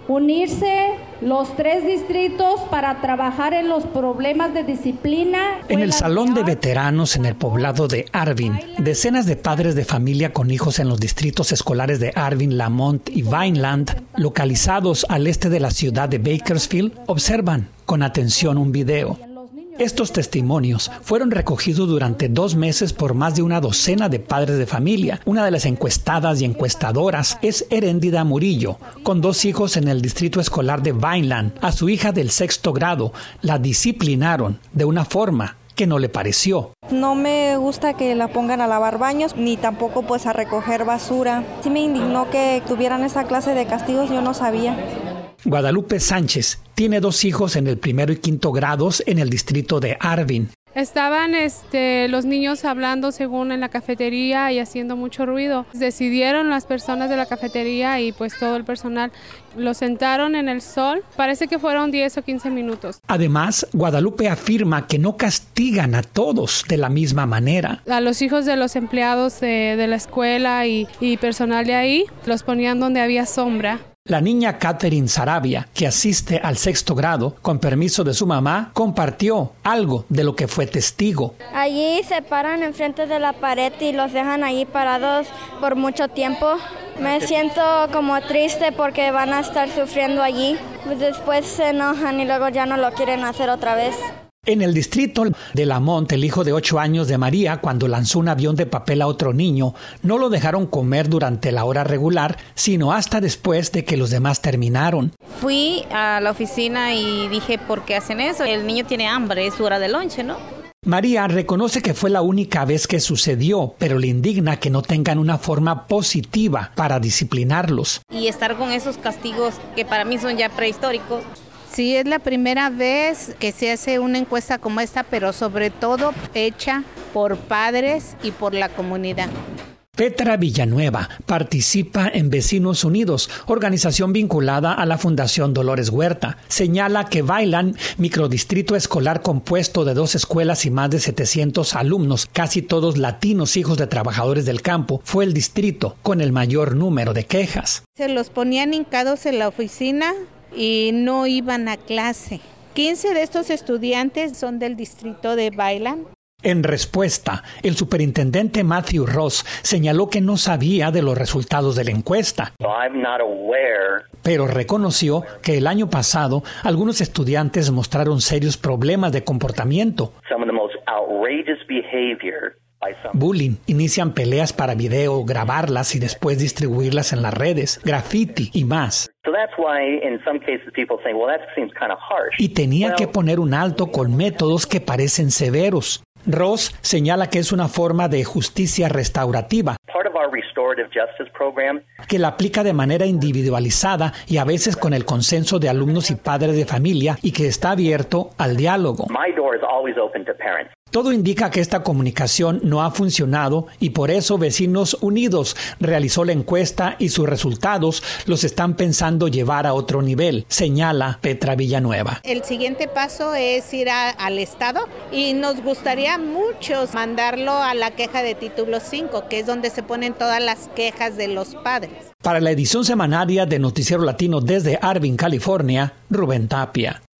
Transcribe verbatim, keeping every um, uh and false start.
unirse los tres distritos para trabajar en los problemas de disciplina. En el salón de veteranos en el poblado de Arvin, decenas de padres de familia con hijos en los distritos escolares de Arvin, Lamont y Vineland, localizados al este de la ciudad de Bakersfield, observan con atención un video. Estos testimonios fueron recogidos durante dos meses por más de una docena de padres de familia. Una de las encuestadas y encuestadoras es Heréndida Murillo, con dos hijos en el distrito escolar de Vineland. A su hija del sexto grado la disciplinaron de una forma que no le pareció. No me gusta que la pongan a lavar baños, ni tampoco pues a recoger basura. Sí me indignó que tuvieran esa clase de castigos, yo no sabía. Guadalupe Sánchez tiene dos hijos en el primero y quinto grados en el distrito de Arvin. Estaban este, los niños hablando según en la cafetería y haciendo mucho ruido. Decidieron las personas de la cafetería y pues todo el personal los sentaron en el sol. Parece que fueron diez o quince minutos. Además, Guadalupe afirma que no castigan a todos de la misma manera. A los hijos de los empleados de, de la escuela y, y personal de ahí los ponían donde había sombra. La niña Catherine Sarabia, que asiste al sexto grado, con permiso de su mamá, compartió algo de lo que fue testigo. Allí se paran enfrente de la pared y los dejan ahí parados por mucho tiempo. Me siento como triste porque van a estar sufriendo allí. Pues después se enojan y luego ya no lo quieren hacer otra vez. En el distrito de Lamont, el hijo de ocho años de María, cuando lanzó un avión de papel a otro niño, no lo dejaron comer durante la hora regular, sino hasta después de que los demás terminaron. Fui a la oficina y dije, ¿por qué hacen eso? El niño tiene hambre, es su hora de lonche, ¿no? María reconoce que fue la única vez que sucedió, pero le indigna que no tengan una forma positiva para disciplinarlos. Y estar con esos castigos que para mí son ya prehistóricos. Sí, es la primera vez que se hace una encuesta como esta, pero sobre todo hecha por padres y por la comunidad. Petra Villanueva participa en Vecinos Unidos, organización vinculada a la Fundación Dolores Huerta. Señala que Vineland, microdistrito escolar compuesto de dos escuelas y más de setecientos alumnos, casi todos latinos hijos de trabajadores del campo, fue el distrito con el mayor número de quejas. Se los ponían hincados en la oficina y no iban a clase. quince de estos estudiantes son del distrito de Vineland. En respuesta, el superintendente Matthew Ross señaló que no sabía de los resultados de la encuesta, pero reconoció que el año pasado algunos estudiantes mostraron serios problemas de comportamiento. Bullying, inician peleas para video, grabarlas y después distribuirlas en las redes, graffiti y más. Y tenía que poner un alto con métodos que parecen severos. Ross señala que es una forma de justicia restaurativa que la aplica de manera individualizada y a veces con el consenso de alumnos y padres de familia y que está abierto al diálogo. Todo indica que esta comunicación no ha funcionado y por eso Vecinos Unidos realizó la encuesta y sus resultados los están pensando llevar a otro nivel, señala Petra Villanueva. El siguiente paso es ir a, al Estado y nos gustaría mucho mandarlo a la queja de título cinco, que es donde se ponen todas las quejas de los padres. Para la edición semanaria de Noticiero Latino desde Arvin, California, Rubén Tapia.